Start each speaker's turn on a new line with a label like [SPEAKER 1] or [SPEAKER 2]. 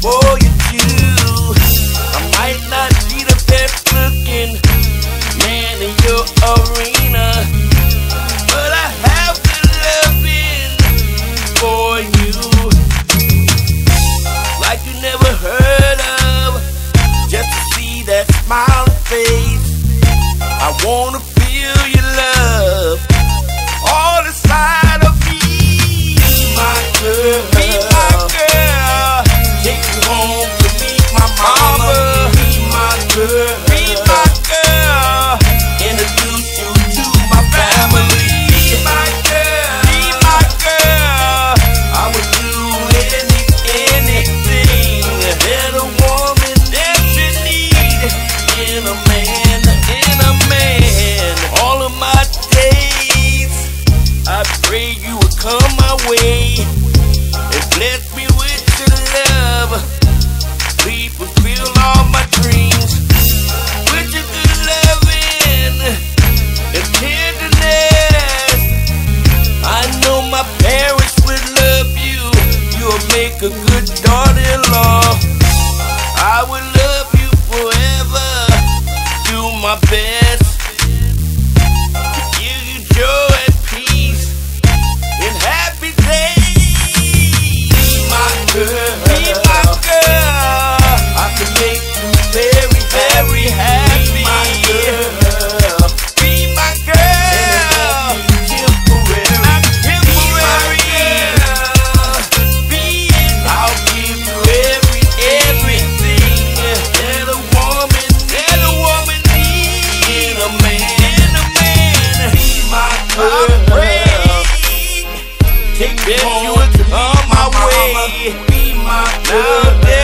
[SPEAKER 1] for you too. I might not be the best looking man in your arena, but I have the loving for you, like you never heard of. Just to see that smiling face, I wanna feel your love all inside of me. Be my girl, be my girl. Take you home to meet my mama. Be my girl, be my girl. Introduce you to my family. Be my girl, be my girl. I would do anything that a woman that you need in a man, in a man. All of my days, I pray you would come my way and bless me with your love. Please fulfill all my dreams with your good loving and tenderness. I know my parents would love you. You'll make a good daughter-in-law. I would love you forever. Do my best to give you joy and peace and happy days. Be my girl, be my girl. I can make you very, very happy. Be my girl, be my girl. Temporary, not temporary. Be it. I'll give you everything that a woman needs in a man, in a man. Be my girl. I pray, take me home to my way. Be my girl.